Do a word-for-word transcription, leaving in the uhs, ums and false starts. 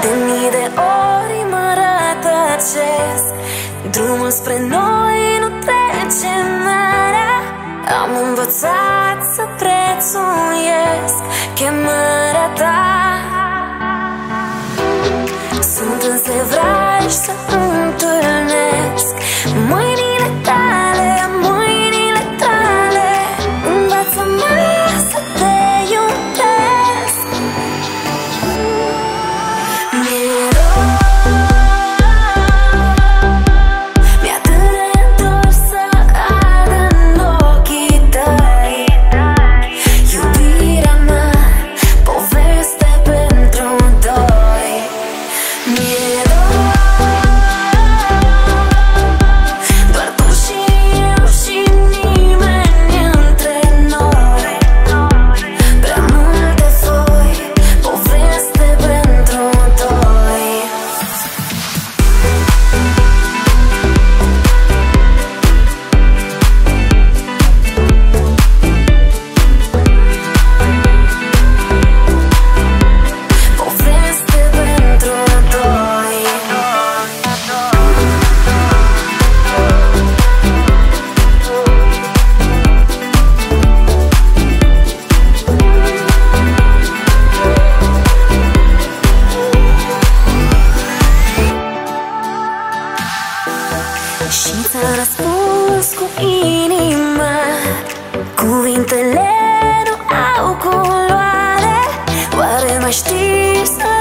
De mii de ori mă rătăcesc, drumul spre noi nu trece marea. Am învățat să prețuiesc chemarea ta. Sunt însevraj să întâlnesc mâinile tale, mâinile tale. Învață-mă să te iubesc. Mi-e rău, mi-e atât de dor să ard în ochii tăi. Iubirea mea, poveste pentru doi. Mi-e rău, doar tu și eu și nimeni între noi. Prea multe foi, poveste pentru doi. Poveste pentru doi. Și ți-am răspuns cu inima, cuvintele nu au culoare. Oare mai știi să